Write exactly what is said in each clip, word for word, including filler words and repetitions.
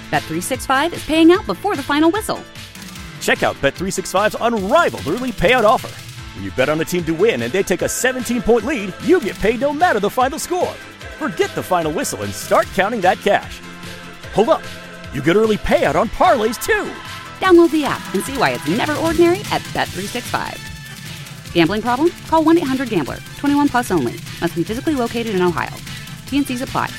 Bet three sixty-five is paying out before the final whistle. Check out Bet three sixty-five's unrivaled early payout offer. When you bet on a team to win and they take a seventeen-point lead, you get paid no matter the final score. Forget the final whistle and start counting that cash. Hold up. You get early payout on parlays, too. Download the app and see why it's never ordinary at Bet three sixty-five. Gambling problem? Call one eight hundred gambler. twenty-one plus only. Must be physically located in Ohio. T N Cs apply.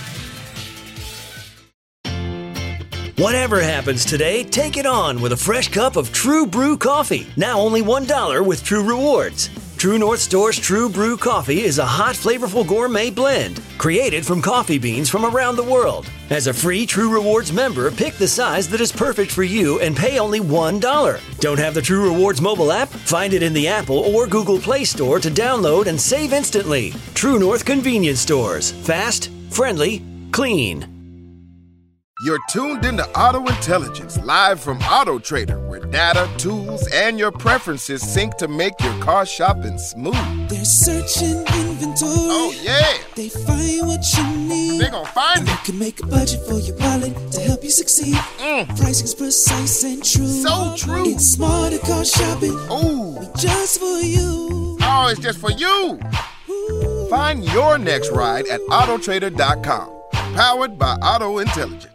Whatever happens today, take it on with a fresh cup of True Brew coffee. Now only one dollar with True Rewards. True North Store's True Brew coffee is a hot, flavorful gourmet blend created from coffee beans from around the world. As a free True Rewards member, pick the size that is perfect for you and pay only one dollar. Don't have the True Rewards mobile app? Find it in the Apple or Google Play Store to download and save instantly. True North Convenience Stores. Fast, friendly, clean. You're tuned into Auto Intelligence, live from Auto Trader, where data, tools, and your preferences sync to make your car shopping smooth. They're searching inventory. Oh, yeah. They find what you need. They're gonna find and it. You can make a budget for your wallet to help you succeed. Mm. Pricing's precise and true. So true. It's smarter car shopping. Ooh. Just for you. Oh, it's just for you. Ooh. Find your next ride at auto trader dot com. Powered by Auto Intelligence.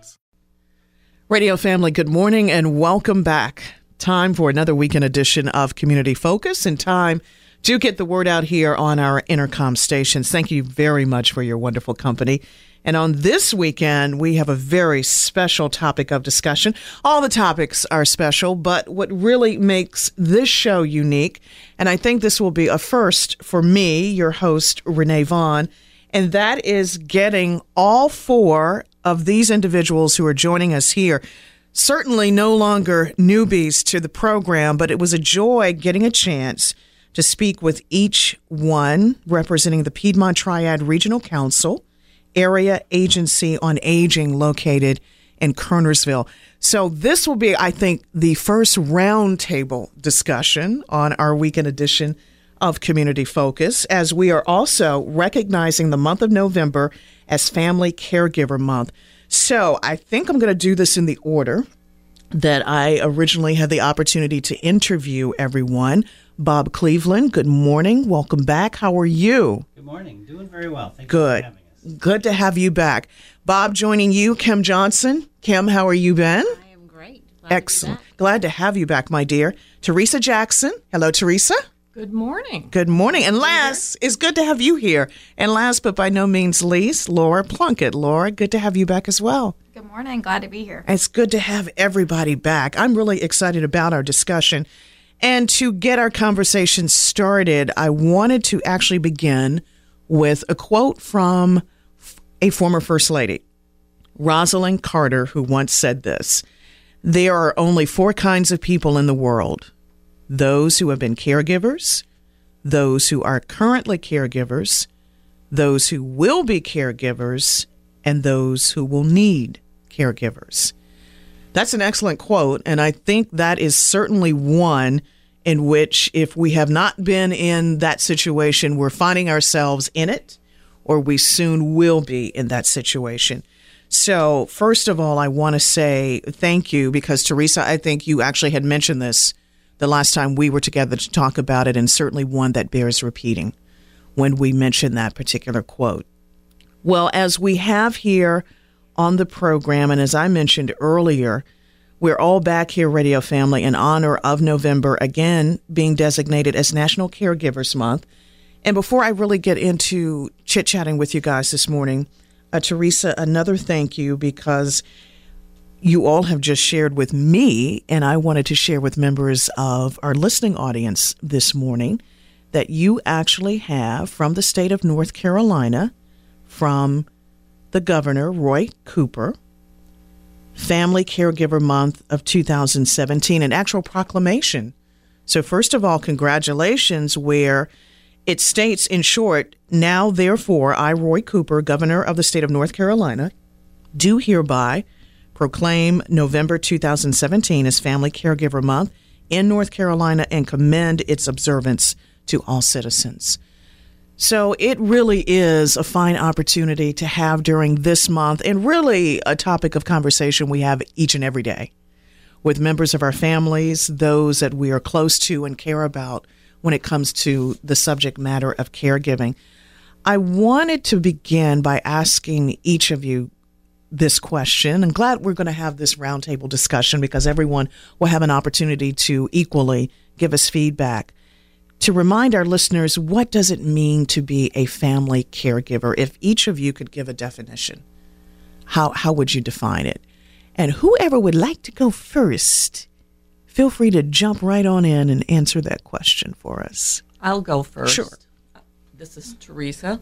Radio family, good morning and welcome back. Time for another weekend edition of Community Focus and time to get the word out here on our intercom stations. Thank you very much for your wonderful company. And on this weekend, we have a very special topic of discussion. All the topics are special, but what really makes this show unique, and I think this will be a first for me, your host, Renee Vaughn, and that is getting all four of these individuals who are joining us here, certainly no longer newbies to the program, but it was a joy getting a chance to speak with each one representing the Piedmont Triad Regional Council, Area Agency on Aging located in Kernersville. So this will be, I think, the first roundtable discussion on our weekend edition of Community Focus, as we are also recognizing the month of November as Family Caregiver Month. So I think I'm going to do this in the order that I originally had the opportunity to interview everyone. Bob Cleveland, good morning. Welcome back. How are you? Good morning. Doing very well. Thank good. you for having us. Good to have you back. Bob, joining you, Kim Johnson. Kim, how are you been? I am great. Glad Excellent. To Glad to have you back, my dear. Teresa Jackson. Hello, Teresa. Good morning. Good morning. And last, it's good to have you here. And last but by no means least, Laura Plunkett. Laura, good to have you back as well. Good morning. Glad to be here. It's good to have everybody back. I'm really excited about our discussion. And to get our conversation started, I wanted to actually begin with a quote from a former First Lady, Rosalind Carter, who once said this: "There are only four kinds of people in the world. Those who have been caregivers, those who are currently caregivers, those who will be caregivers, and those who will need caregivers." That's an excellent quote, and I think that is certainly one in which, if we have not been in that situation, we're finding ourselves in it, or we soon will be in that situation. So, first of all, I want to say thank you, because Teresa, I think you actually had mentioned this the last time we were together to talk about it, and certainly one that bears repeating when we mention that particular quote. Well, as we have here on the program, and as I mentioned earlier, we're all back here, radio family, in honor of November, again, being designated as National Caregivers Month. And before I really get into chit-chatting with you guys this morning, uh, Teresa, another thank you, because you all have just shared with me, and I wanted to share with members of our listening audience this morning, that you actually have, from the state of North Carolina, from the governor, Roy Cooper, Family Caregiver Month of two thousand seventeen, an actual proclamation. So first of all, congratulations, where it states, in short, "Now, therefore, I, Roy Cooper, governor of the state of North Carolina, do hereby proclaim November two thousand seventeen as Family Caregiver Month in North Carolina and commend its observance to all citizens." So it really is a fine opportunity to have during this month, and really a topic of conversation we have each and every day with members of our families, those that we are close to and care about when it comes to the subject matter of caregiving. I wanted to begin by asking each of you this question. I'm glad we're going to have this roundtable discussion because everyone will have an opportunity to equally give us feedback. To remind our listeners, what does it mean to be a family caregiver? If each of you could give a definition, how how would you define it? And whoever would like to go first, feel free to jump right on in and answer that question for us. I'll go first. Sure. This is Teresa.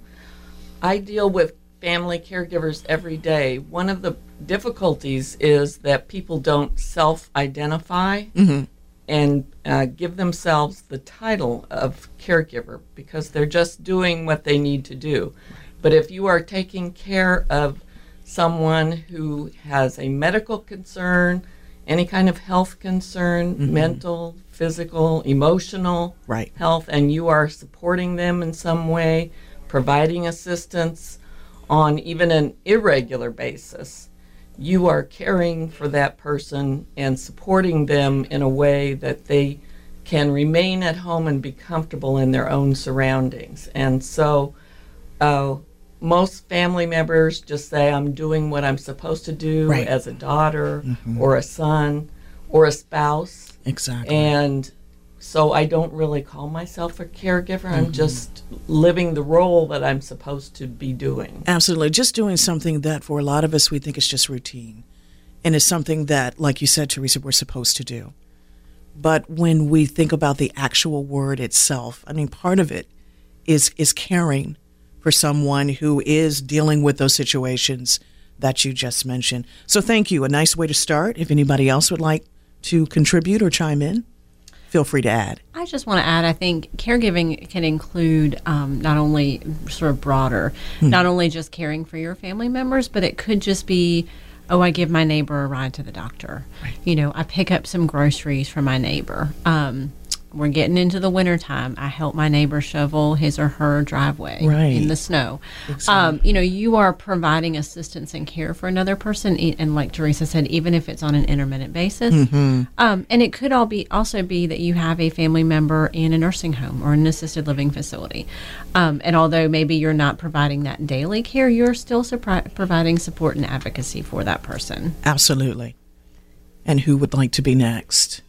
I deal with family caregivers every day. One of the difficulties is that people don't self-identify mm-hmm. and uh, give themselves the title of caregiver because they're just doing what they need to do. But if you are taking care of someone who has a medical concern, any kind of health concern, mm-hmm. mental, physical, emotional right. health, and you are supporting them in some way, providing assistance on even an irregular basis, you are caring for that person and supporting them in a way that they can remain at home and be comfortable in their own surroundings. And so uh, most family members just say, I'm doing what I'm supposed to do right. as a daughter mm-hmm. or a son or a spouse. Exactly. And so I don't really call myself a caregiver. Mm-hmm. I'm just living the role that I'm supposed to be doing. Absolutely. Just doing something that for a lot of us we think is just routine. And it's something that, like you said, Teresa, we're supposed to do. But when we think about the actual word itself, I mean, part of it is is caring for someone who is dealing with those situations that you just mentioned. So thank you. A nice way to start. If anybody else would like to contribute or chime in, feel free to add. I just want to add, I think caregiving can include um, not only sort of broader, hmm. not only just caring for your family members, but it could just be, oh, I give my neighbor a ride to the doctor. Right. You know, I pick up some groceries for my neighbor. Um, we're getting into the wintertime. I help my neighbor shovel his or her driveway right. in the snow. Exactly. Um, you know, you are providing assistance and care for another person, and like Teresa said, even if it's on an intermittent basis. Mm-hmm. Um, and it could all be also be that you have a family member in a nursing home or an assisted living facility. Um, and although maybe you're not providing that daily care, you're still supri- providing support and advocacy for that person. Absolutely. And who would like to be next?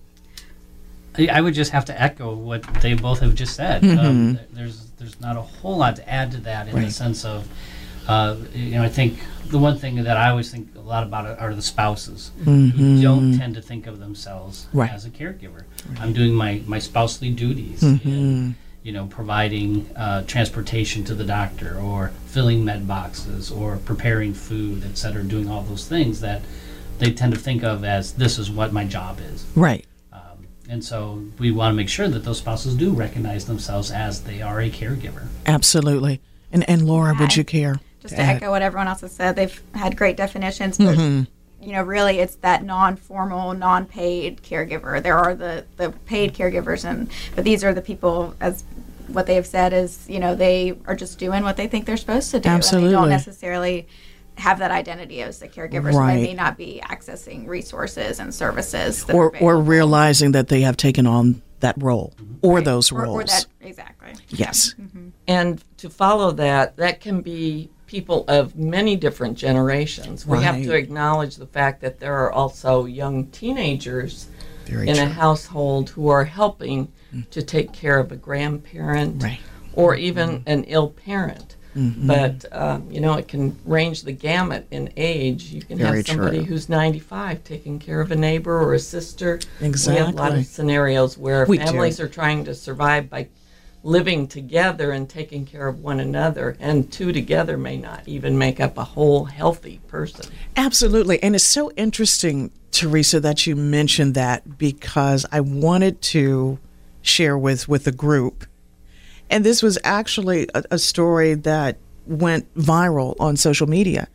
I would just have to echo what they both have just said. Mm-hmm. Um, there's there's not a whole lot to add to that in right. the sense of, uh, you know, I think the one thing that I always think a lot about are the spouses mm-hmm. who don't tend to think of themselves right. as a caregiver. Right. I'm doing my, my spousely duties mm-hmm. in, you know, providing uh, transportation to the doctor or filling med boxes or preparing food, et cetera, doing all those things that they tend to think of as this is what my job is. Right. And so we want to make sure that those spouses do recognize themselves as they are a caregiver. Absolutely. And and Laura, Hi. would you care? Just to to add? echo what everyone else has said, they've had great definitions, but Mm-hmm. you know, really it's that non-formal, non-paid caregiver. There are the, the paid caregivers, and but these are the people, as what they have said is, you know, they are just doing what they think they're supposed to do. Absolutely. And they don't necessarily have that identity as a caregiver, so Right. they may not be accessing resources and services that Or are or available. realizing that they have taken on that role or Right. those Or- roles. Or that, exactly. Yes. Mm-hmm. And to follow that, that can be people of many different generations. We have Right. to acknowledge the fact that there are also young teenagers Very in true. a household who are helping to take care of a grandparent Right. or even an ill parent. Mm-hmm. But, um, you know, it can range the gamut in age. You can Very have somebody true. who's ninety-five taking care of a neighbor or a sister. We have a lot Exactly. of scenarios where We do. families are trying to survive by living together and taking care of one another, and two together may not even make up a whole healthy person. Absolutely. And it's so interesting, Teresa, that you mentioned that, because I wanted to share with, with the group. And this was actually a, a story that went viral on social media,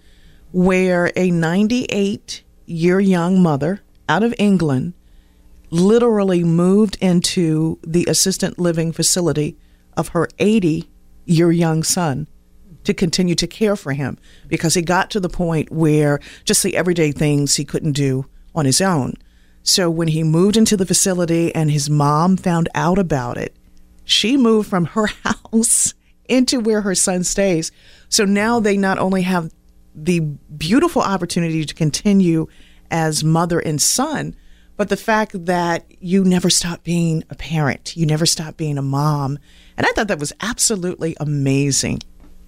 where a ninety-eight-year young mother out of England literally moved into the assisted living facility of her eighty your young son to continue to care for him because he got to the point where just the everyday things he couldn't do on his own. So when he moved into the facility and his mom found out about it, she moved from her house into where her son stays. So now they not only have the beautiful opportunity to continue as mother and son, but the fact that you never stop being a parent, you never stop being a mom. And I thought that was absolutely amazing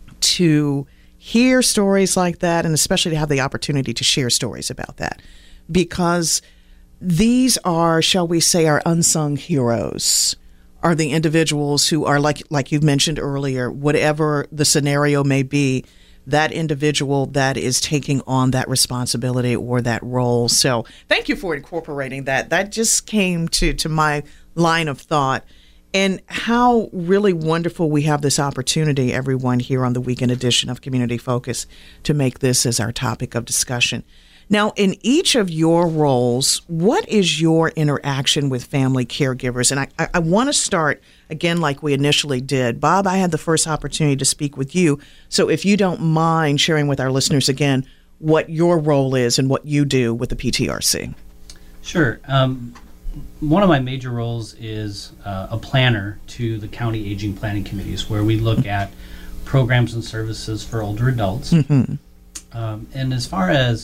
to hear stories like that, and especially to have the opportunity to share stories about that, because these are, shall we say, our unsung heroes, are the individuals who are, like like you've mentioned earlier, whatever the scenario may be, that individual that is taking on that responsibility or that role. So thank you for incorporating that. That just came to, to my line of thought. And how really wonderful we have this opportunity, everyone, here on the weekend edition of Community Focus, to make this as our topic of discussion. Now, in each of your roles, what is your interaction with family caregivers? And I, I, I want to start, again, like we initially did. Bob, I had the first opportunity to speak with you. So if you don't mind sharing with our listeners again what your role is and what you do with the P T R C. Sure. Um, one of my major roles is uh, a planner to the county aging planning committees, where we look at programs and services for older adults. Mm-hmm. Um, and as far as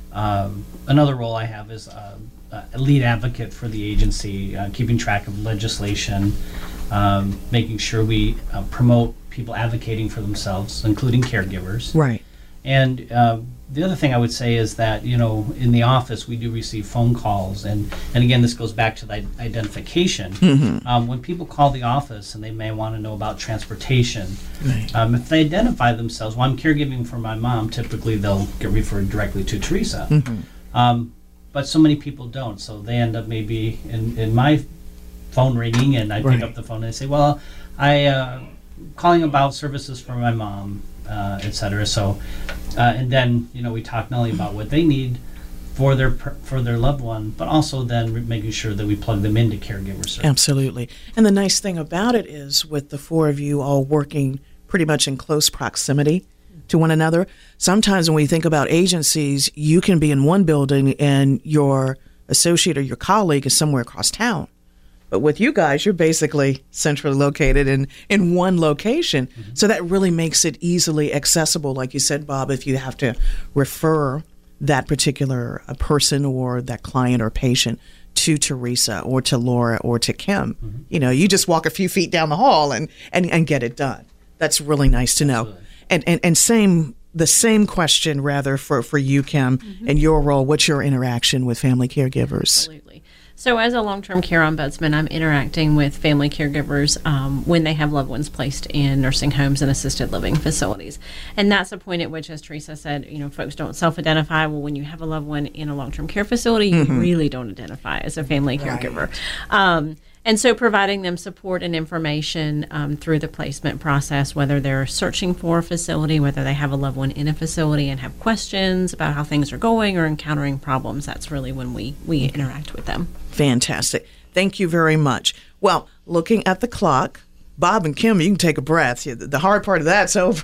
um, another role I have is uh, a lead advocate for the agency, uh, keeping track of legislation, um, making sure we uh, promote people advocating for themselves, including caregivers. Right. And uh, the other thing I would say is that, you know, in the office we do receive phone calls, and, and again, this goes back to the identification. Mm-hmm. Um, when people call the office and they may want to know about transportation, Right. um, if they identify themselves, well, I'm caregiving for my mom, typically they'll get referred directly to Teresa. Mm-hmm. Um, but so many people don't, so they end up maybe in, in my phone ringing, and I Right. pick up the phone and I say, well, I uh, calling about services for my mom, uh, et cetera. So, uh, and then, you know, we talk not only about what they need for their per- for their loved one, but also then re- making sure that we plug them into caregiver service. Absolutely. And the nice thing about it is, with the four of you all working pretty much in close proximity to one another, sometimes when we think about agencies, you can be in one building and your associate or your colleague is somewhere across town. But with you guys, you're basically centrally located in, in one location. Mm-hmm. So that really makes it easily accessible, like you said, Bob, if you have to refer that particular uh, person or that client or patient to Teresa or to Laura or to Kim. Mm-hmm. You know, you just walk a few feet down the hall and, and, and get it done. That's really nice to know. Absolutely. And, and and same the same question, rather, for, for you, Kim, mm-hmm. and your role. What's your interaction with family caregivers? Absolutely. So as a long-term care ombudsman, I'm interacting with family caregivers um, when they have loved ones placed in nursing homes and assisted living facilities. And that's a point at which, as Teresa said, you know, folks don't self-identify. Well, when you have a loved one in a long-term care facility, you mm-hmm. really don't identify as a family caregiver. Right. Um, and so providing them support and information um, through the placement process, whether they're searching for a facility, whether they have a loved one in a facility and have questions about how things are going or encountering problems, that's really when we, we interact with them. Fantastic. Thank you very much. Well, looking at the clock, Bob and Kim, you can take a breath. The hard part of that's over.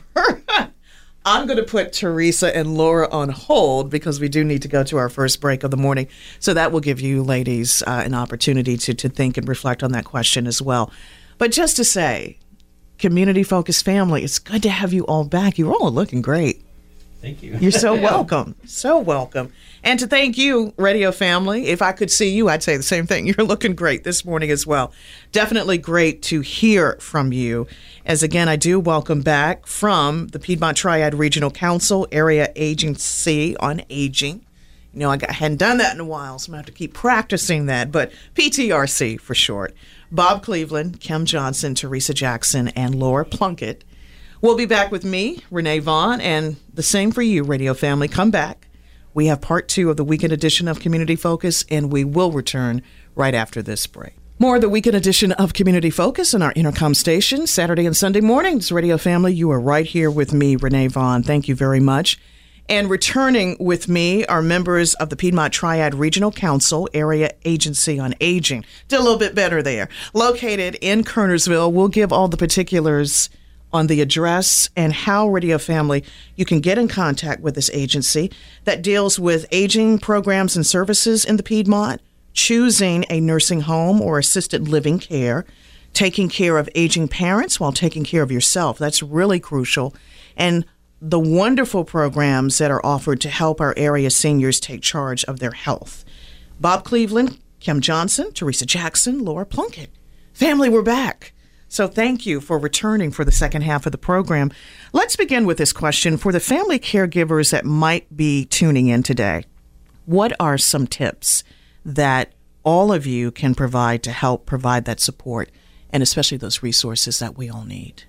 I'm going to put Teresa and Laura on hold because we do need to go to our first break of the morning. So that will give you ladies uh, an opportunity to, to think and reflect on that question as well. But just to say, community-focused family, it's good to have you all back. You're all looking great. Thank you. You're so welcome. So welcome. And to thank you, radio family. If I could see you, I'd say the same thing. You're looking great this morning as well. Definitely great to hear from you. As again, I do welcome back from the Piedmont Triad Regional Council, Area Agency on Aging. You know, I hadn't done that in a while, so I'm going to have to keep practicing that, but P T R C for short. Bob Cleveland, Kim Johnson, Teresa Jackson, and Laura Plunkett. We'll be back with me, Renee Vaughn, and the same for you, radio family. Come back. We have part two of the weekend edition of Community Focus, and we will return right after this break. More of the weekend edition of Community Focus on our Intercom station, Saturday and Sunday mornings. Radio family, you are right here with me, Renee Vaughn. Thank you very much. And returning with me are members of the Piedmont Triad Regional Council, Area Agency on Aging. Did a little bit better there. Located in Kernersville. We'll give all the particulars on the address and how Radio Family you can get in contact with this agency that deals with aging programs and services in the Piedmont, choosing a nursing home or assisted living care, taking care of aging parents while taking care of yourself. That's really crucial. And the wonderful programs that are offered to help our area seniors take charge of their health. Bob Cleveland, Kim Johnson, Teresa Jackson, Laura Plunkett. Family, we're back. So thank you for returning for the second half of the program. Let's begin with this question. For the family caregivers that might be tuning in today, what are some tips that all of you can provide to help provide that support and especially those resources that we all need?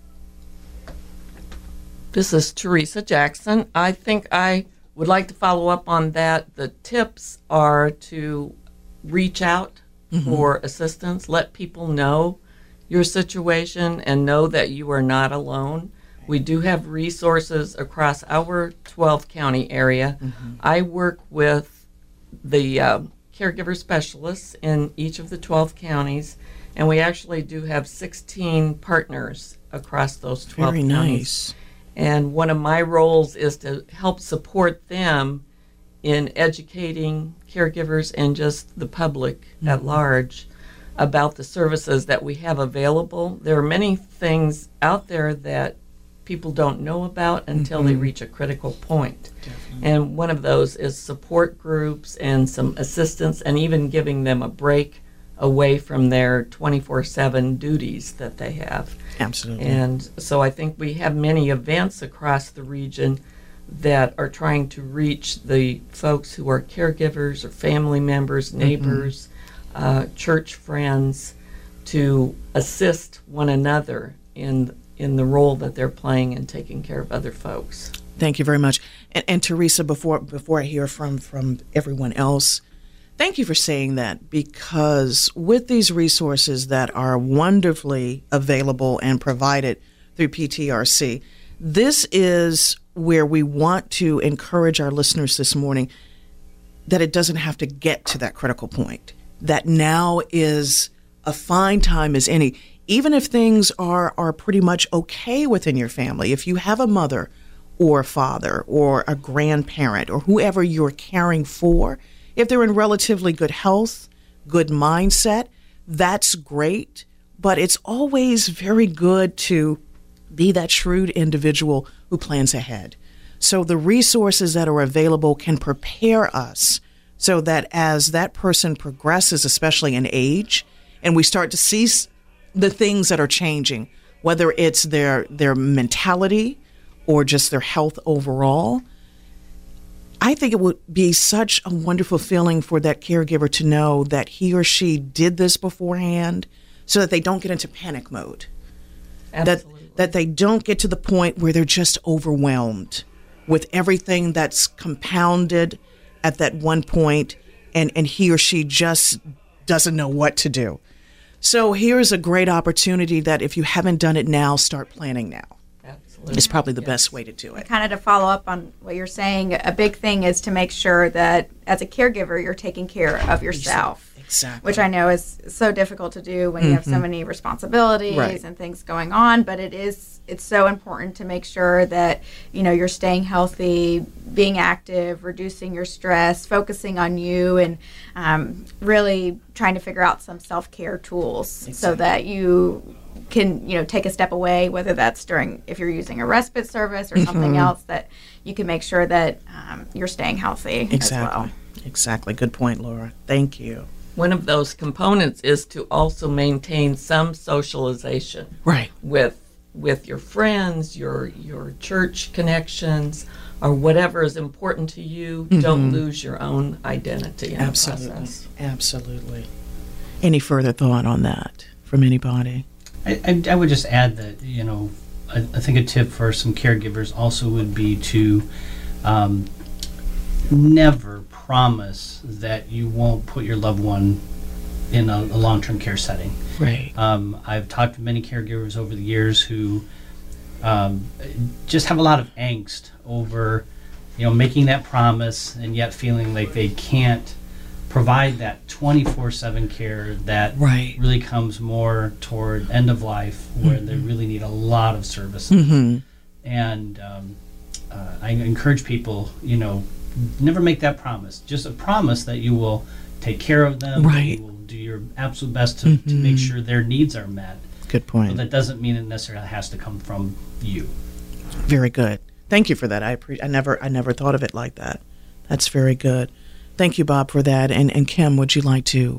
This is Teresa Jackson. I think I would like to follow up on that. The tips are to reach out mm-hmm. for assistance, let people know your situation and know that you are not alone. We do have resources across our twelve county area. Mm-hmm. I work with the uh, caregiver specialists in each of the twelve counties, and we actually do have sixteen partners across those twelve Very counties. Nice. And one of my roles is to help support them in educating caregivers and just the public mm-hmm. at large about the services that we have available. There are many things out there that people don't know about until mm-hmm. they reach a critical point. Definitely. And one of those is support groups and some assistance and even giving them a break away from their twenty-four seven duties that they have. Absolutely. And so I think we have many events across the region that are trying to reach the folks who are caregivers or family members, neighbors, mm-hmm. uh, church friends, to assist one another in in the role that they're playing in taking care of other folks. Thank you very much. And, and Teresa, before before I hear from, from everyone else, thank you for saying that, because with these resources that are wonderfully available and provided through P T R C, this is where we want to encourage our listeners this morning that it doesn't have to get to that critical point, that now is a fine time as any. Even if things are, are pretty much okay within your family, if you have a mother or a father or a grandparent or whoever you're caring for, if they're in relatively good health, good mindset, that's great. But it's always very good to be that shrewd individual who plans ahead. So the resources that are available can prepare us so that as that person progresses, especially in age, and we start to see the things that are changing, whether it's their their mentality or just their health overall, I think it would be such a wonderful feeling for that caregiver to know that he or she did this beforehand so that they don't get into panic mode. Absolutely. That, that they don't get to the point where they're just overwhelmed with everything that's compounded at that one point, and, and he or she just doesn't know what to do. So here's a great opportunity that if you haven't done it now, start planning now. Absolutely. It's probably the Yes. best way to do it. Kind of to follow up on what you're saying, a big thing is to make sure that as a caregiver, you're taking care of yourself. Exactly. Which I know is so difficult to do when you have so many responsibilities Right. and things going on, but it is it's so important to make sure that, you know, you're staying healthy, being active, reducing your stress, focusing on you, and um, really trying to figure out some self-care tools Exactly. so that you can, you know, take a step away, whether that's during, if you're using a respite service or something else, that you can make sure that um, you're staying healthy Exactly. as well. Exactly. Good point, Laura. Thank you. One of those components is to also maintain some socialization Right. with with your friends, your your church connections, or whatever is important to you. Don't lose your own identity in Absolutely. the process. Absolutely. Any further thought on that from anybody? I, I, I would just add that, you know, I, I think a tip for some caregivers also would be to um, never promise that you won't put your loved one in a, a long-term care setting. Right. Um, I've talked to many caregivers over the years who um, just have a lot of angst over, you know, making that promise and yet feeling like they can't provide that twenty-four seven care that Right. really comes more toward end of life, where they really need a lot of services. Mm-hmm. And um, uh, I encourage people, you know, never make that promise. Just a promise that you will take care of them. Right. You will do your absolute best to, to make sure their needs are met. Good point. But that doesn't mean it necessarily has to come from you. Very good. Thank you for that. I appre- I never I never thought of it like that. That's very good. Thank you, Bob, for that. And and Kim, would you like to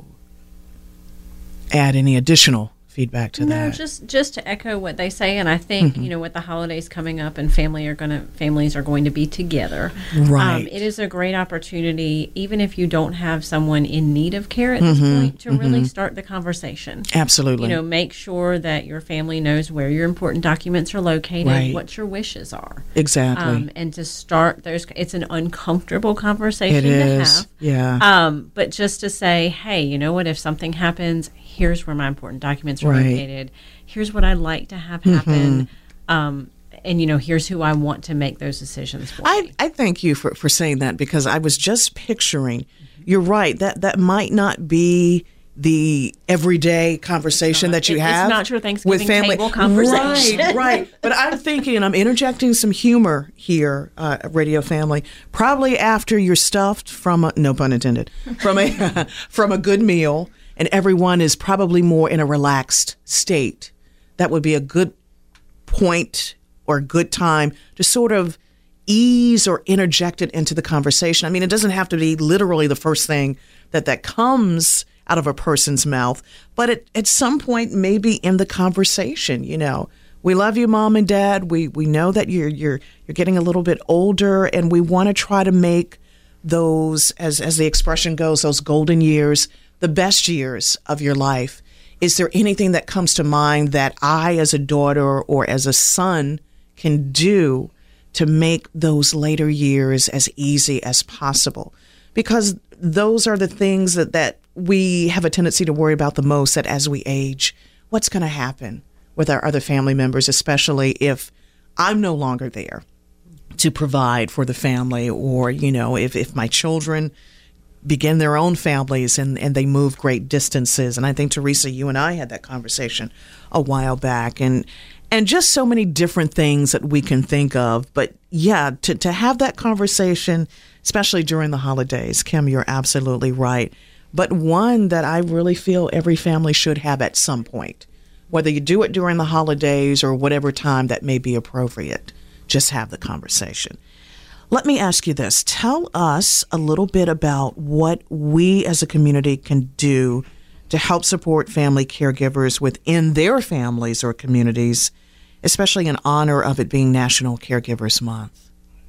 add any additional feedback to no, that? just just to echo what they say, and I think Mm-hmm. you know with the holidays coming up and family are gonna families are going to be together. Right. Um, it is a great opportunity, even if you don't have someone in need of care at this Mhm, point, to really mhm. start the conversation. Absolutely. You know, make sure that your family knows where your important documents are located, Right. what your wishes are. Exactly. Um, and to start those, it's an uncomfortable conversation It to is. have. Yeah. Um, but just to say, hey, you know what? If something happens, here's where my important documents are Right. located. Here's what I'd like to have happen. Um, and, you know, here's who I want to make those decisions for. I, I thank you for, for saying that, because I was just picturing, you're right, that, that might not be the everyday conversation that you It- it's have not your Thanksgiving with family. table conversation. Right, right. But I'm thinking, and I'm interjecting some humor here, uh, Radio Family. Probably after you're stuffed from a, no pun intended, from a from a good meal, and everyone is probably more in a relaxed state. That would be a good point or a good time to sort of ease or interject it into the conversation. I mean, it doesn't have to be literally the first thing that that comes out of a person's mouth, but it, at some point, maybe in the conversation, you know, we love you, Mom and Dad. We we know that you're you're you're getting a little bit older, and we want to try to make those, as as the expression goes, those golden years, the best years of your life. Is there anything that comes to mind that I, as a daughter or as a son, can do to make those later years as easy as possible? Because those are the things that, that we have a tendency to worry about the most, that as we age, what's going to happen with our other family members, especially if I'm no longer there to provide for the family, or, you know, if, if my children begin their own families and, and they move great distances. And I think, Teresa, you and I had that conversation a while back, and and just so many different things that we can think of. But yeah, to, to have that conversation, especially during the holidays, Kim, you're absolutely right. But one that I really feel every family should have at some point, whether you do it during the holidays or whatever time that may be appropriate, just have the conversation. Let me ask you this. Tell us a little bit about what we as a community can do to help support family caregivers within their families or communities, especially in honor of it being National Caregivers Month.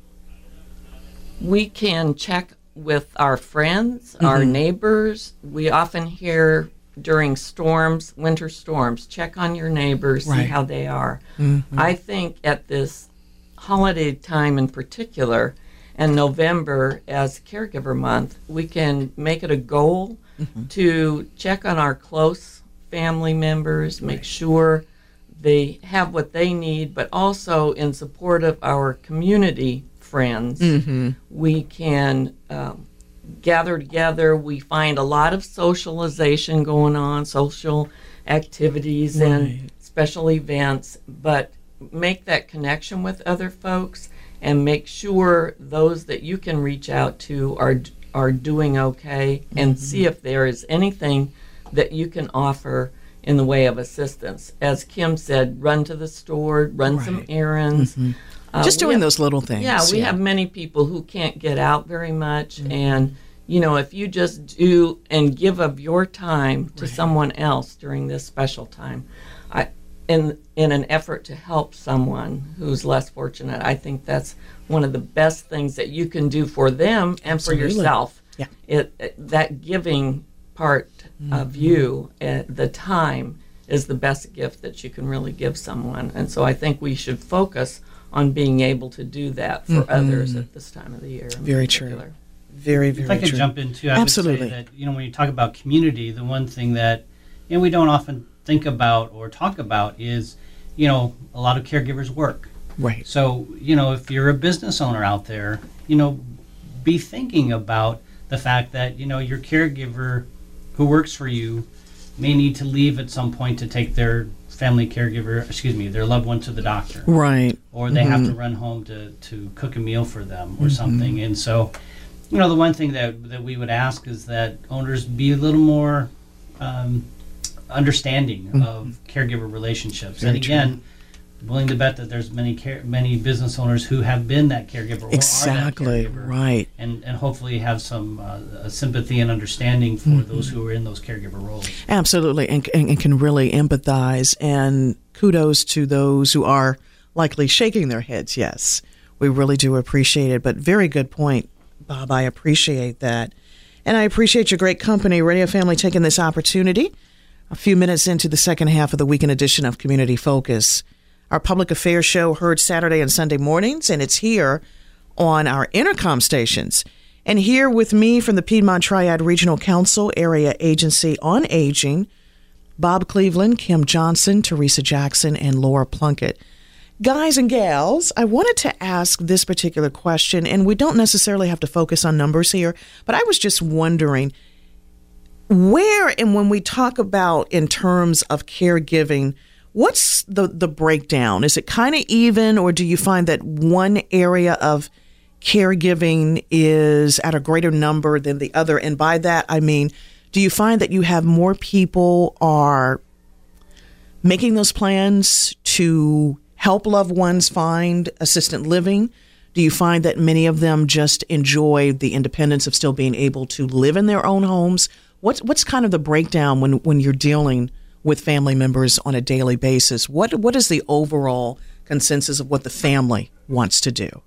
We can check with our friends, our Mhm. neighbors. We often hear during storms, winter storms, check on your neighbors, see Right. how they are. Mhm. I think at this holiday time in particular, and November as Caregiver Month, we can make it a goal Mhm. to check on our close family members, make sure they have what they need, but also in support of our community friends, Mhm. we can um, gather together. We find a lot of socialization going on, social activities and Right. special events, but make that connection with other folks and make sure those that you can reach out to are are doing okay, and see if there is anything that you can offer in the way of assistance. As Kim said, run to the store, run some Right. errands. Mhm. Uh, Just we doing have- those little things. Yeah, we have many people who can't get out very much, and you know, if you just do and give of your time to someone else during this special time, I in in an effort to help someone who's less fortunate, I think that's one of the best things that you can do for them and Absolutely. for yourself. Yeah. It, it that giving part of you, uh, the time, is the best gift that you can really give someone, and so I think we should focus on being able to do that for Mhm. others at this time of the year. in Very particular. true. Very, very If I could true. jump in too, I Absolutely. would say that, you know, when you talk about community, the one thing that, you know, we don't often think about or talk about is, you know, a lot of caregivers work. Right. So, you know, if you're a business owner out there, you know, be thinking about the fact that, you know, your caregiver who works for you may need to leave at some point to take their family caregiver, excuse me, their loved one to the doctor. Right. Or they mm-hmm. have to run home to, to cook a meal for them or mm-hmm. something. And so, you know, the one thing that, that we would ask is that owners be a little more um, understanding mm-hmm. of caregiver relationships. Very and again, true. Willing to bet that there's many care, many business owners who have been that caregiver or exactly are that caregiver, right, and and hopefully have some uh, sympathy and understanding for mm-hmm. those who are in those caregiver roles. Absolutely, and, and, and can really empathize. And kudos to those who are likely shaking their heads. Yes, we really do appreciate it. But very good point, Bob. I appreciate that, and I appreciate your great company, Radio Family, taking this opportunity. A few minutes into the second half of the weekend edition of Community Focus. Our public affairs show heard Saturday and Sunday mornings, and it's here on our intercom stations. And here with me from the Piedmont Triad Regional Council Area Agency on Aging, Bob Cleveland, Kim Johnson, Teresa Jackson, and Laura Plunkett. Guys and gals, I wanted to ask this particular question, and we don't necessarily have to focus on numbers here, but I was just wondering, where and when we talk about in terms of caregiving, what's the, the breakdown? Is it kind of even, or do you find that one area of caregiving is at a greater number than the other? And by that, I mean, do you find that you have more people are making those plans to help loved ones find assisted living? Do you find that many of them just enjoy the independence of still being able to live in their own homes? What's, what's kind of the breakdown when, when you're dealing with family members on a daily basis? What what is the overall consensus of what the family wants to do?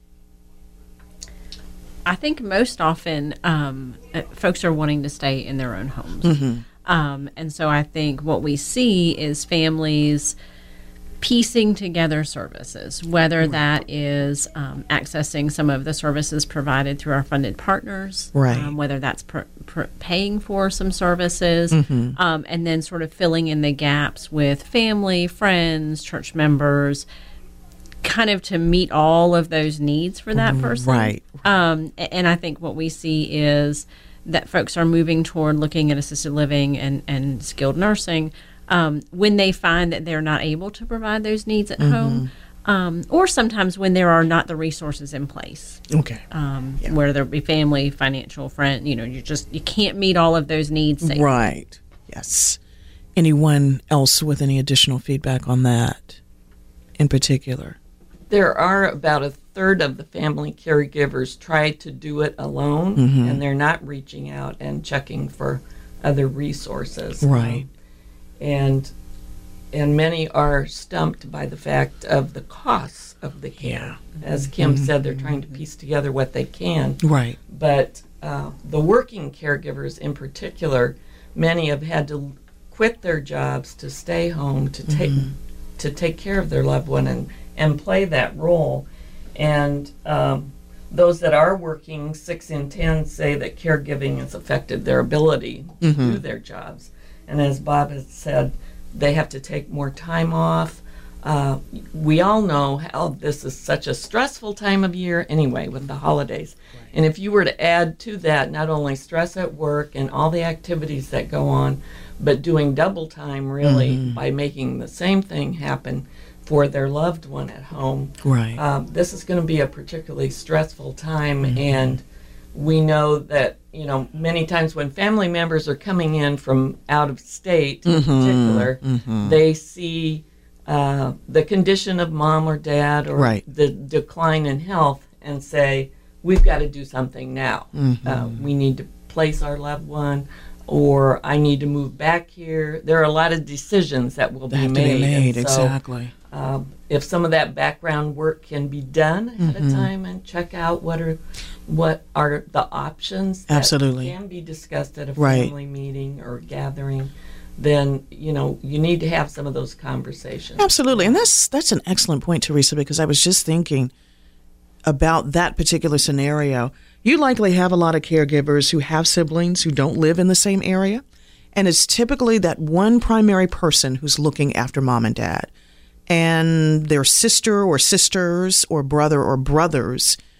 I think most often um, folks are wanting to stay in their own homes. Mm-hmm. Um, and so I think what we see is families piecing together services, whether that is um, accessing some of the services provided through our funded partners, right. um, whether that's per, per paying for some services, mm-hmm. um, and then sort of filling in the gaps with family, friends, church members, kind of to meet all of those needs for that person. Right. Um, and I think what we see is that folks are moving toward looking at assisted living and, and skilled nursing Um, when they find that they're not able to provide those needs at mm-hmm. home, um, or sometimes when there are not the resources in place. Okay. Um, yeah. Whether there be family, financial, friend, you know, you just you can't meet all of those needs safely. Right. Yes. Anyone else with any additional feedback on that in particular? There are about a third of the family caregivers try to do it alone, mm-hmm. and they're not reaching out and checking for other resources. Right. Um, and and many are stumped by the fact of the costs of the care. Yeah. As Kim mm-hmm. said, they're trying to piece together what they can. Right. But uh, the working caregivers in particular, many have had to quit their jobs to stay home to take mm-hmm. to take care of their loved one and, and play that role. And um, those that are working, six in ten say that caregiving has affected their ability to mm-hmm. do their jobs. And as Bob has said, they have to take more time off. Uh, we all know how this is such a stressful time of year anyway with the holidays. Right. And if you were to add to that not only stress at work and all the activities that go on, but doing double time really mm-hmm. by making the same thing happen for their loved one at home, right. um, this is going to be a particularly stressful time. Mm-hmm. And we know that, you know, many times when family members are coming in from out of state in mm-hmm. particular, mm-hmm. they see uh, the condition of mom or dad or right. the decline in health and say, we've got to do something now. Mm-hmm. Uh, we need to place our loved one, or I need to move back here. There are a lot of decisions that will They be have made. to be made, And so, exactly. uh, if some of that background work can be done ahead mm-hmm. of time and check out what are what are the options that Absolutely. can be discussed at a Right. family meeting or gathering, then you know you need to have some of those conversations. Absolutely, and that's that's an excellent point, Teresa, because I was just thinking about that particular scenario. You likely have a lot of caregivers who have siblings who don't live in the same area, and it's typically that one primary person who's looking after mom and dad, and their sister or sisters or brother or brothers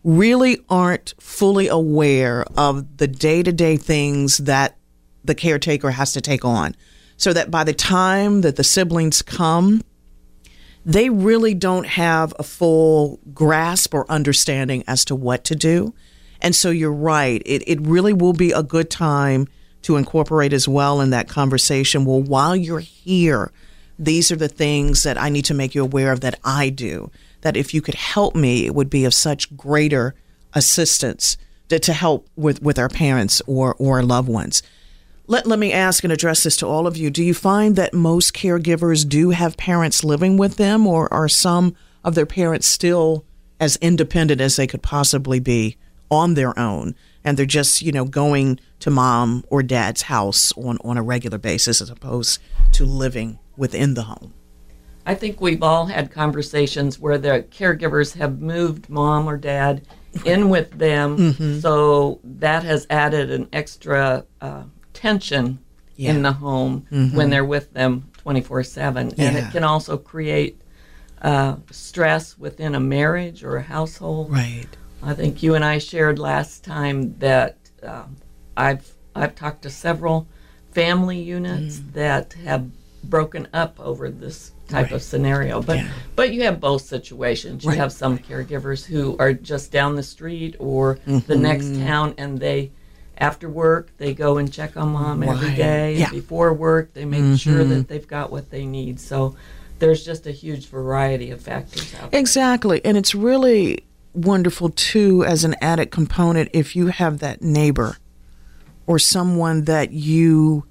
really aren't fully aware of the day-to-day things that the caretaker has to take on. So that by the time that the siblings come, they really don't have a full grasp or understanding as to what to do. And so you're right. It it really will be a good time to incorporate as well in that conversation. Well, while you're here, these are the things that I need to make you aware of that I do. That if you could help me, it would be of such greater assistance to, to help with, with our parents or, or loved ones. Let, let me ask and address this to all of you. Do you find that most caregivers do have parents living with them, or are some of their parents still as independent as they could possibly be on their own, and they're just, you know, going to mom or dad's house on, on a regular basis as opposed to living within the home? I think we've all had conversations where the caregivers have moved mom or dad in with them, mm-hmm. so that has added an extra uh, tension yeah. in the home mm-hmm. when they're with them twenty-four seven. Yeah. And it can also create uh, stress within a marriage or a household. Right. I think you and I shared last time that uh, I've I've talked to several family units mm. that have broken up over this type right. of scenario. But yeah. but you have both situations. You right. have some caregivers who are just down the street or mm-hmm. the next town, and they, after work, they go and check on mom right. every day. Yeah. Before work, they make mm-hmm. sure that they've got what they need. So there's just a huge variety of factors out there. Exactly. And it's really wonderful, too, as an added component, if you have that neighbor or someone that you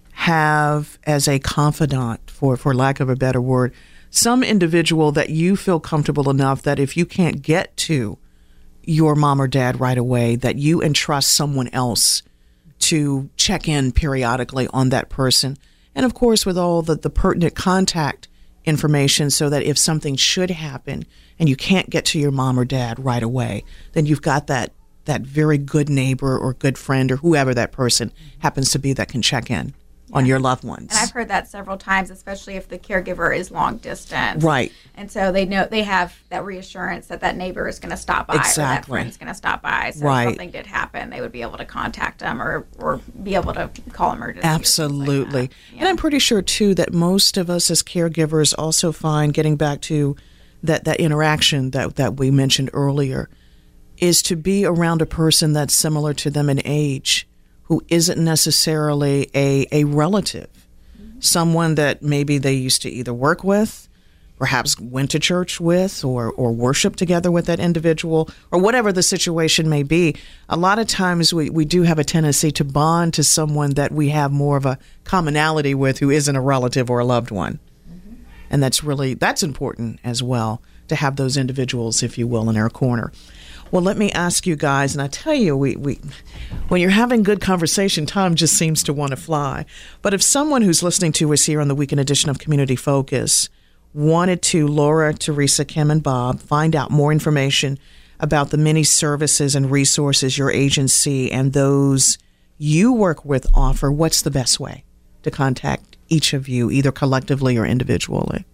have as a confidant, for, for lack of a better word, some individual that you feel comfortable enough that if you can't get to your mom or dad right away, that you entrust someone else to check in periodically on that person. And of course, with all the, the pertinent contact information, so that if something should happen and you can't get to your mom or dad right away, then you've got that that very good neighbor or good friend or whoever that person happens to be that can check in yeah. on your loved ones. And I've heard that several times, especially if the caregiver is long distance. Right. And so they know they have that reassurance that that neighbor is going to stop by exactly. or that friend's going to stop by. So right. if something did happen, they would be able to contact them or, or be able to call emergency. Absolutely. Like yeah. And I'm pretty sure, too, that most of us as caregivers also find, getting back to that, that interaction that, that we mentioned earlier, is to be around a person that's similar to them in age, who isn't necessarily a, a relative, mm-hmm. someone that maybe they used to either work with, perhaps went to church with, or, or worship together with that individual, or whatever the situation may be. A lot of times we, we do have a tendency to bond to someone that we have more of a commonality with, who isn't a relative or a loved one. Mm-hmm. And that's really, that's important as well, to have those individuals, if you will, in our corner. Well, let me ask you guys, and I tell you, we, we when you're having good conversation, time just seems to want to fly. But if someone who's listening to us here on the weekend edition of Community Focus wanted to, Laura, Teresa, Kim, and Bob, find out more information about the many services and resources your agency and those you work with offer, what's the best way to contact each of you, either collectively or individually?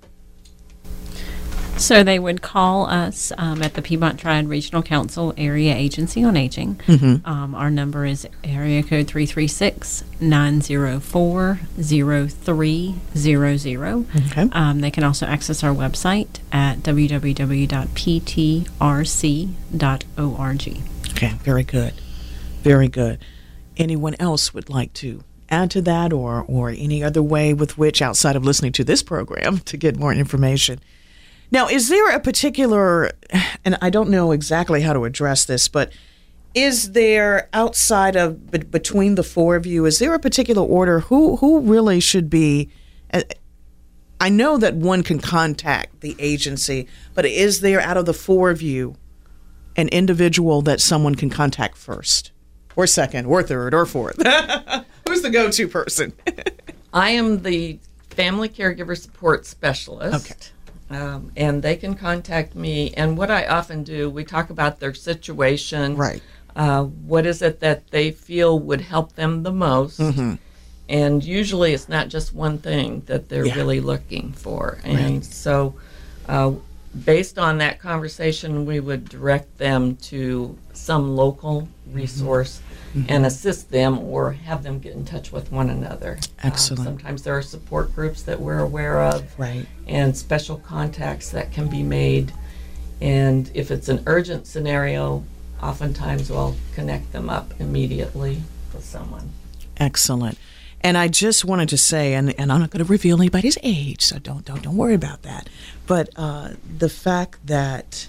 So they would call us um, at the Piedmont Triad Regional Council Area Agency on Aging. Mm-hmm. Um, our number is area code three three six, nine zero four, zero three zero zero. Okay. Um, they can also access our website at w w w dot p t r c dot org. Okay, very good. Very good. Anyone else would like to add to that, or, or any other way with which, outside of listening to this program, to get more information? Now, is there a particular, and I don't know exactly how to address this, but is there, outside of, b- between the four of you, is there a particular order? Who who really should be, uh, I know that one can contact the agency, but is there, out of the four of you, an individual that someone can contact first, or second, or third, or fourth? Who's the go-to person? I am the family caregiver support specialist. Okay. Um, and they can contact me. And what I often do, we talk about their situation. Right. Uh, what is it that they feel would help them the most? Mm-hmm. And usually it's not just one thing that they're yeah. really looking for. And right. so uh, based on that conversation, we would direct them to some local resource mm-hmm. and assist them or have them get in touch with one another. Excellent. Um, sometimes there are support groups that we're aware of, right, and special contacts that can be made. And if it's an urgent scenario, oftentimes we'll connect them up immediately with someone. Excellent. And I just wanted to say, and, and I'm not going to reveal anybody's age, so don't don't don't worry about that. But uh, the fact that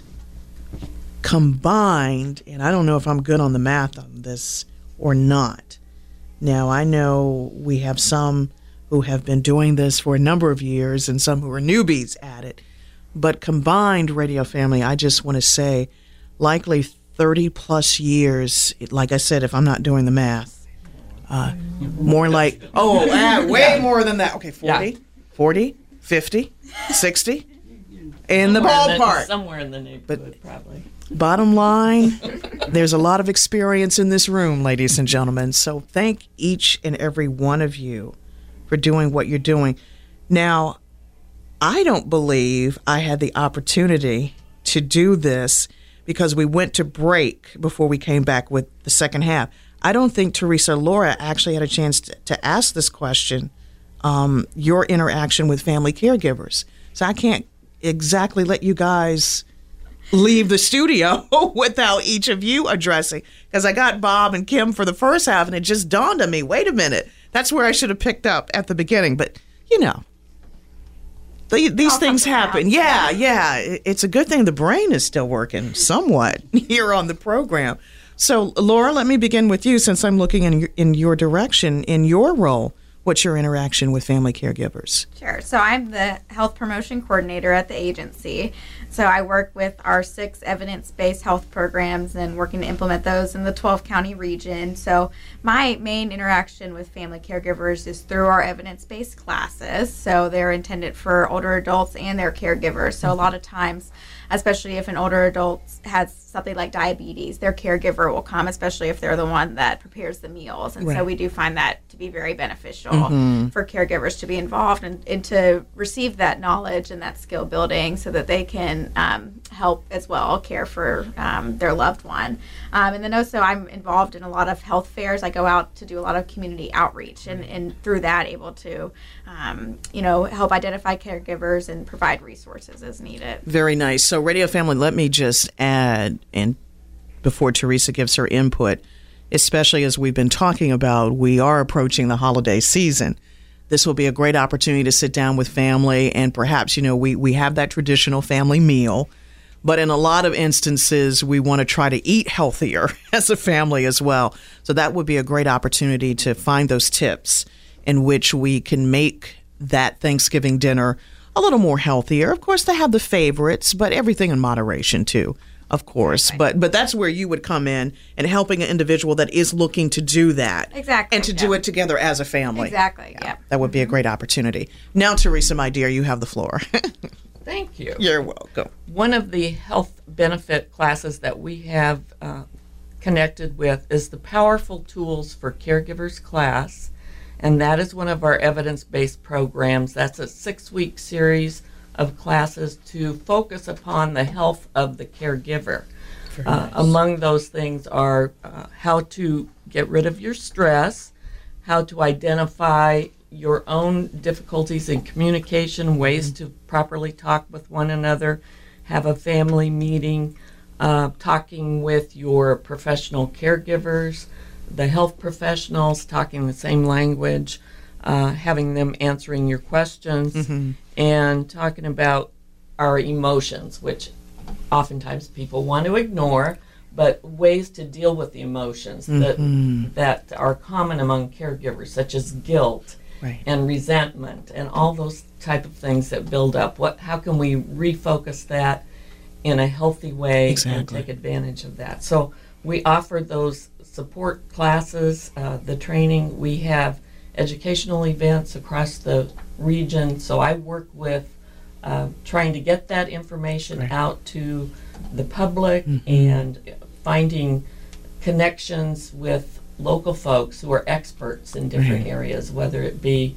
combined, and I don't know if I'm good on the math on this or not. Now, I know we have some who have been doing this for a number of years and some who are newbies at it. But combined, Radio Family, I just want to say likely thirty plus years, like I said, if I'm not doing the math. Uh, more like, oh, uh, way more than that. Okay, forty, yeah. forty, fifty, sixty, in the ballpark. The, somewhere in the neighborhood, but probably. Bottom line, there's a lot of experience in this room, ladies and gentlemen. So thank each and every one of you for doing what you're doing. Now, I don't believe I had the opportunity to do this because we went to break before we came back with the second half. I don't think Teresa or Laura actually had a chance to, to ask this question, um, your interaction with family caregivers. So I can't exactly let you guys leave the studio without each of you addressing. Because I got Bob and Kim for the first half, and it just dawned on me, wait a minute, that's where I should have picked up at the beginning. But, you know, the, these things happen. Yeah, yeah. It's a good thing the brain is still working somewhat here on the program. So, Laura, let me begin with you since I'm looking in your, in your direction. In your role, what's your interaction with family caregivers? Sure. So I'm the health promotion coordinator at the agency. So I work with our six evidence-based health programs and working to implement those in the twelve county region. So my main interaction with family caregivers is through our evidence-based classes. So they're intended for older adults and their caregivers. So a lot of times, especially if an older adult has something like diabetes, their caregiver will come, especially if they're the one that prepares the meals. And right. so we do find that to be very beneficial mm-hmm. for caregivers to be involved and, and to receive that knowledge and that skill building so that they can um, help as well care for um, their loved one. Um, and then also I'm involved in a lot of health fairs. I go out to do a lot of community outreach and, and through that able to, um, you know, help identify caregivers and provide resources as needed. Very nice. So Radio Family, let me just add, and before Teresa gives her input, especially as we've been talking about, we are approaching the holiday season. This will be a great opportunity to sit down with family and perhaps, you know, we, we have that traditional family meal, but in a lot of instances, we want to try to eat healthier as a family as well. So that would be a great opportunity to find those tips in which we can make that Thanksgiving dinner a little more healthier. Of course, they have the favorites, but everything in moderation too, of course. Right. But but that's where you would come in and helping an individual that is looking to do that. Exactly. And to yeah. do it together as a family. Exactly, yeah. That would be a great opportunity. Now, Teresa, my dear, you have the floor. Thank you. You're welcome. One of the health benefit classes that we have uh, connected with is the Powerful Tools for Caregivers class. And that is one of our evidence-based programs. That's a six-week series of classes to focus upon the health of the caregiver. Uh, nice. Among those things are uh, how to get rid of your stress, how to identify your own difficulties in communication, ways mm-hmm. to properly talk with one another, have a family meeting, uh, talking with your professional caregivers, the health professionals, talking the same language, uh, having them answering your questions, mm-hmm. and talking about our emotions, which oftentimes people want to ignore, but ways to deal with the emotions mm-hmm. that, that are common among caregivers, such as guilt right. and resentment and all those type of things that build up. What? How can we refocus that in a healthy way exactly. and take advantage of that? So we offer those support classes, uh, the training. We have educational events across the region. So I work with uh, trying to get that information right. out to the public mm-hmm. and finding connections with local folks who are experts in different right. areas, whether it be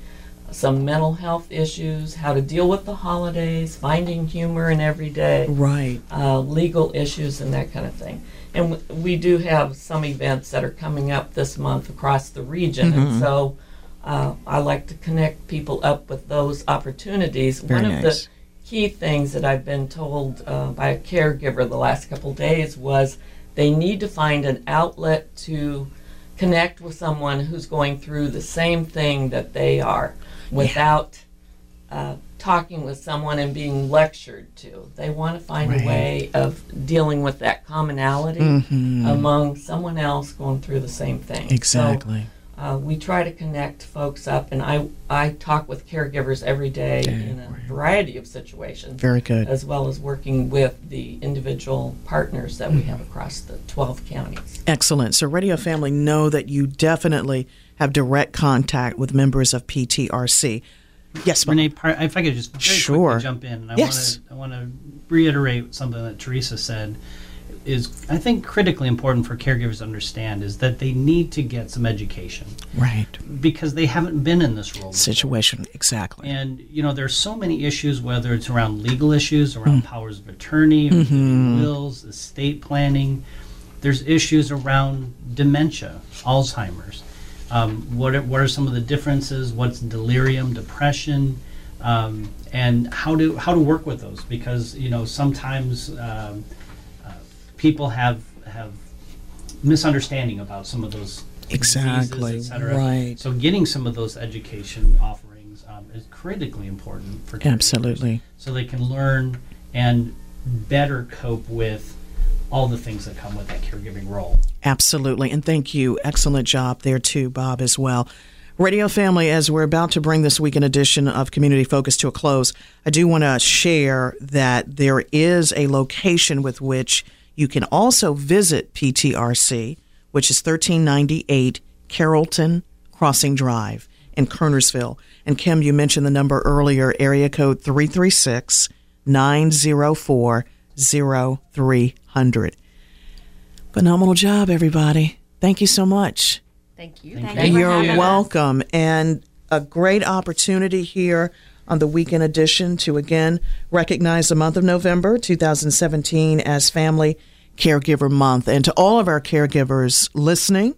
some mental health issues, how to deal with the holidays, finding humor in every day, Right. uh, legal issues, and that kind of thing. And w- we do have some events that are coming up this month across the region, Mhm. and so uh, I like to connect people up with those opportunities. Very One of nice. the key things that I've been told uh, by a caregiver the last couple days was they need to find an outlet to connect with someone who's going through the same thing that they are without uh, talking with someone and being lectured to. They want to find Right. a way of dealing with that commonality Mhm. among someone else going through the same thing. Exactly. So, uh, we try to connect folks up, and I, I talk with caregivers every day in a variety of situations. Very good. As well as working with the individual partners that we have across the twelve counties. Excellent. So Radio Family, know that you definitely have direct contact with members of P T R C. Yes, Bob. Renee, par- if I could just very Sure. quickly jump in, and I Yes. want to I want to reiterate something that Teresa said is I think critically important for caregivers to understand is that they need to get some education Right. because they haven't been in this role before. Situation. Exactly. And you know, there's so many issues, whether it's around legal issues, around Mm. powers of attorney, Mhm. wills, estate planning. There's issues around dementia, Alzheimer's. Um, what are, what are some of the differences? What's delirium, depression, um, and how to how to work with those? Because you know sometimes um, uh, people have have misunderstanding about some of those Exactly, diseases, et cetera. right. So getting some of those education offerings um, is critically important for caregivers, Absolutely. so they can learn and better cope with all the things that come with that caregiving role. Absolutely. And thank you. Excellent job there, too, Bob, as well. Radio Family, as we're about to bring this weekend edition of Community Focus to a close, I do want to share that there is a location with which you can also visit P T R C, which is thirteen ninety-eight Carrollton Crossing Drive in Kernersville. And Kim, you mentioned the number earlier, area code three three six, nine zero four, zero three hundred. Phenomenal job, everybody. Thank you so much. Thank you. Thank you for You're having us. welcome. And a great opportunity here on the weekend edition to again recognize the month of November two thousand seventeen as Family Caregiver Month. And to all of our caregivers listening,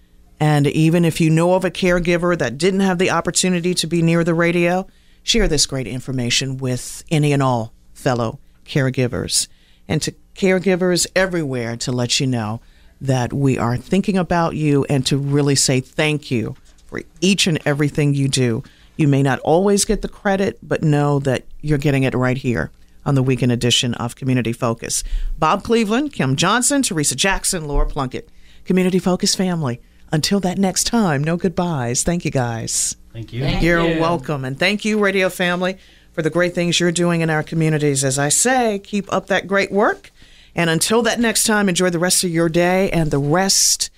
and even if you know of a caregiver that didn't have the opportunity to be near the radio, share this great information with any and all fellow caregivers. And to caregivers everywhere, to let you know that we are thinking about you and to really say thank you for each and everything you do. You may not always get the credit, but know that you're getting it right here on the weekend edition of Community Focus. Bob Cleveland, Kim Johnson, Teresa Jackson, Laura Plunkett. Community Focus family. Until that next time, no goodbyes. Thank you, guys. Thank you. Thank You're you. welcome. And thank you, Radio Family, for the great things you're doing in our communities. As I say, keep up that great work. And until that next time, enjoy the rest of your day and the rest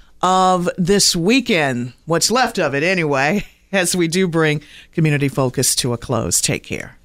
of this weekend, what's left of it anyway, as we do bring Community Focus to a close. Take care.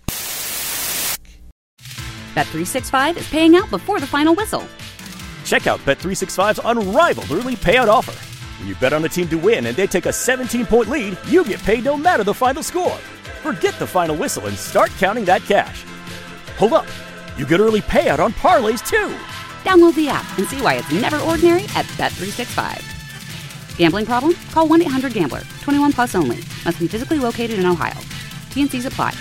Bet three sixty-five is paying out before the final whistle. Check out Bet three sixty-five's unrivaled early payout offer. When you bet on a team to win and they take a seventeen-point lead, you get paid no matter the final score. Forget the final whistle and start counting that cash. Hold up. You get early payout on parlays, too. Download the app and see why it's never ordinary at Bet three sixty-five. Gambling problem? Call one eight hundred gambler. twenty-one plus only. Must be physically located in Ohio. T N Cs apply.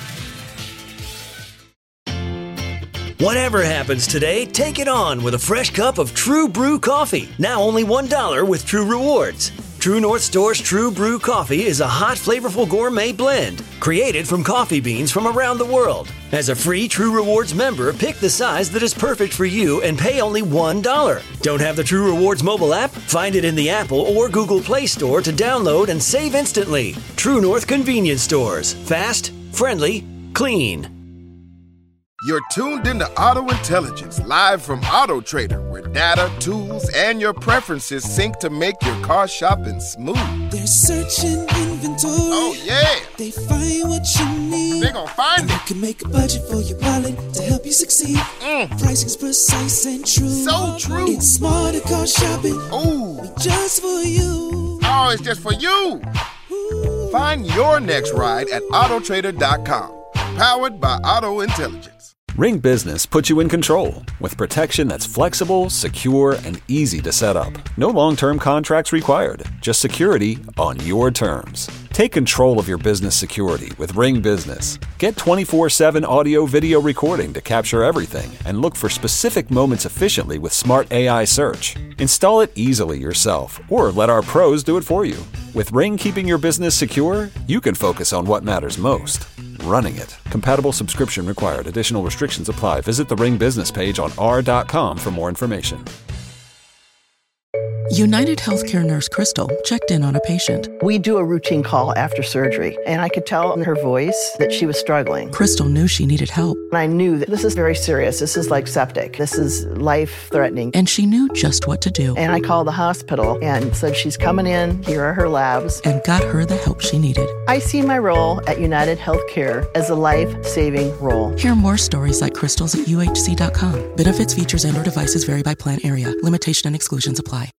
Whatever happens today, take it on with a fresh cup of True Brew coffee. Now only one dollar with True Rewards. True North Store's True Brew coffee is a hot, flavorful gourmet blend created from coffee beans from around the world. As a free True Rewards member, pick the size that is perfect for you and pay only one dollar. Don't have the True Rewards mobile app? Find it in the Apple or Google Play Store to download and save instantly. True North Convenience Stores. Fast, friendly, clean. You're tuned into Auto Intelligence, live from Auto Trader, where data, tools, and your preferences sync to make your car shopping smooth. They're searching inventory. Oh, yeah. They find what you need. They gon' find and it. You can make a budget for your wallet to help you succeed. Mm. Pricing's precise and true. So true. It's smarter car shopping. Ooh. Just for you. Oh, it's just for you. Ooh. Find your next ride at auto trader dot com. Powered by Auto Intelligence. Ring Business puts you in control with protection that's flexible, secure, and easy to set up. No long-term contracts required, just security on your terms. Take control of your business security with Ring Business. Get twenty-four seven audio-video recording to capture everything and look for specific moments efficiently with Smart A I Search. Install it easily yourself or let our pros do it for you. With Ring keeping your business secure, you can focus on what matters most. Running it. Compatible subscription required. Additional restrictions apply. Visit the Ring business page on r dot com for more information. United Healthcare nurse Crystal checked in on a patient. We do a routine call after surgery, and I could tell in her voice that she was struggling. Crystal knew she needed help. And I knew that this is very serious. This is like septic. This is life-threatening. And she knew just what to do. And I called the hospital and said, she's coming in. Here are her labs. And got her the help she needed. I see my role at United Healthcare as a life-saving role. Hear more stories like Crystal's at U H C dot com. Benefits, features, and or devices vary by plan area. Limitation and exclusions apply.